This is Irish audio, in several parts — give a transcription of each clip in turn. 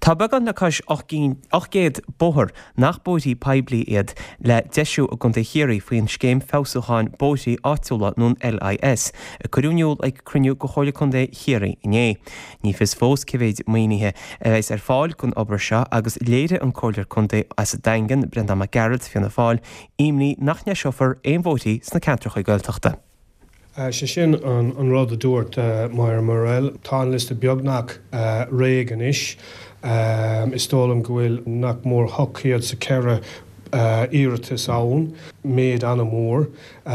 Tá began na cais 8 bóthar nach bótaí peblií iad le 10 a gunda chéirí faoin scéim fásaúcháin bótaí áitiúla nún LIS, a curúneúil ag cruniú go chála chunda chéirí inné. Ní fis fós civéid maonithe éis fáil chun obair seo agus léire an cóilir chunda as a daingan Brenda McGarrett fianna fáil imní nach ne siofer éon bótaí sna cantracha gailteachta. Se sin an rud a dúirt Mair Morel, tá an liste beagnach réigen is. Is tólam go bhfuil nach mór hocaíad sa ceire iiritas ann, méad anna mór.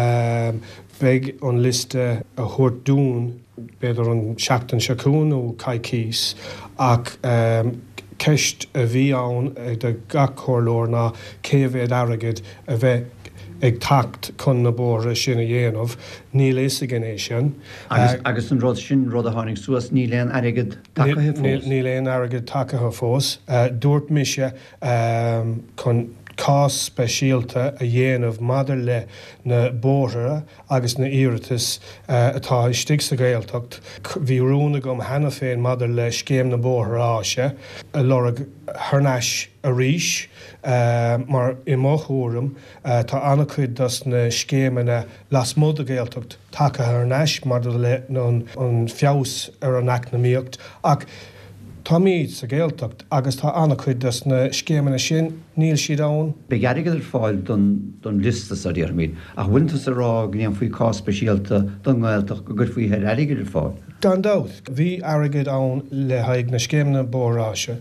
Bheidh an liste a thuirt dún, beidir an seachtain seacún ó caicís, ach ceist a bhí ann ag de gachorlór ná céimhéad airgid a bheith ag tacht chun na bóra sin a dhéanamh, níl is a gnééis sin. Agus an rud sin rud a tháinig suas ní léon airgid takeithe fós. Ní léon airgid takeithe fós. Dúirt mise chun cás speisialta a dhéanamh madidir le na bóra agus na iiritas atá istigh sa Gaeltacht. Bhí rúna gom hena féin madidir le scéim na bóra áise, a lorg thurneis a ríis, mar I máthúram tá anna cuid das na scéimena las mud a Gaeltacht takeithe thurneis madidir le an feabhas ar an eacnamaíocht, ach tá míad sa Gaeltacht agus tá anna chuid das na scéimena sin níl siad ann. Beidh airgid ar fáil don listas a dtíar míad, ach bhaintas a rá gníon faoi cá speisialta don Gaeltacht go gur faoi head airgid ar fáil. Gan dát, bhí airgid ann le haig na scéimena bóráise,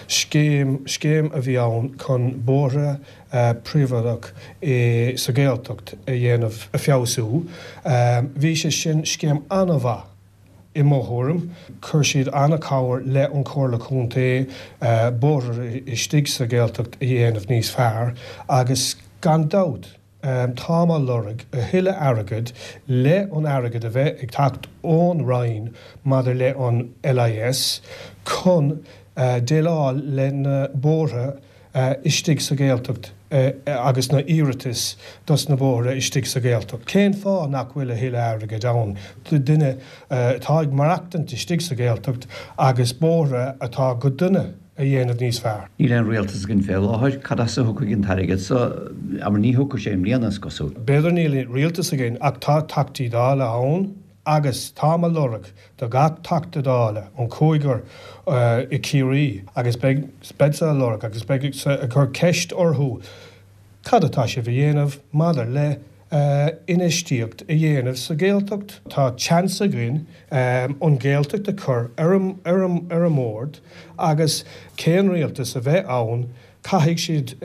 scéim a bhí ann chun bóra príomhadach sa Gaeltacht a dhéanamh a feabhasú. Bhí sé sin scéim anna bha. I máthúram, chuir siad anna cabhair le an cóirla chunta bóra istigh sa Gaeltacht a dhéanamh níos fearr, agus gan dát táma lorg a thuile airgid le an airgid a bheith ag tacht ón Ryan madidir le an LIS chun déileáil le na bóra istigh sa Gaeltacht agus na iiritas das na bóra istigh sa Gaeltacht. Cén fá nach bhfuil a thuile airgid ann. Duine tá ag marachtant istigh sa Gaeltacht agus bóra atá go duine a dhéanamh níos fearr. Ní leon rialtas gin féil, áthir cadasa thuca gin tarigid, so amar ní thuca sé mlíanas cosú. Beidir níl rialtas a gin ach tá tachtaí dála ann, agus táma lorg do gach tachta dála an cóigur I círí, agus bedsa lorg, agus beag a chur ceist orthú. Cadatá sé bhí dhéanamh madidir le inistíocht a dhéanamh sa Gaeltacht. Tá chance a gin an Gaeltacht a chur ar a mórd, agus céan rialtas a bheith ann, caiigh siad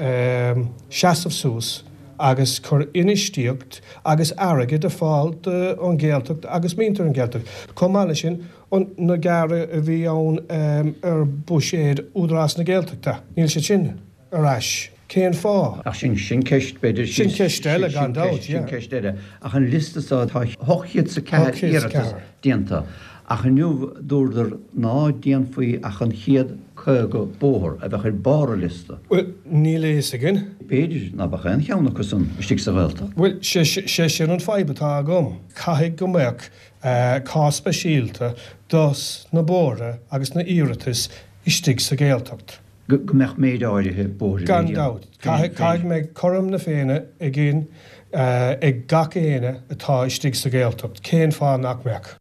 seasamh sús, agus chur inistíocht agus airgid a fáil an Gaeltacht agus míntar an Gaeltacht. Comáile sin na gara a bhí ann ar buiséad údarás na Gaeltachta. Níl sé sin arás. Céan fá. Ach sin ceist beidir sin ceist eile gan dát, sin ceist eile. Ach an listas tá hochiad sa ceir iiritas déanta. Ach an nniu dúirdar ná déan faoi ach an chiad go bóthir a bheith ar bára lista. Well, níl is agin. Beidir na bach an cheanna cosún istigh sa Gaeltacht. Well, sé sin an faibatá gom. Caiigh go mbeadh cá speisialta dos na bóra agus na iiritas istigh sa Gaeltacht. Go meach méid áirithe bóthir. Gan dát. Caiigh méid chom na féine a gin ag gach éine atá istigh sa Gaeltacht. Cén fá nach meach.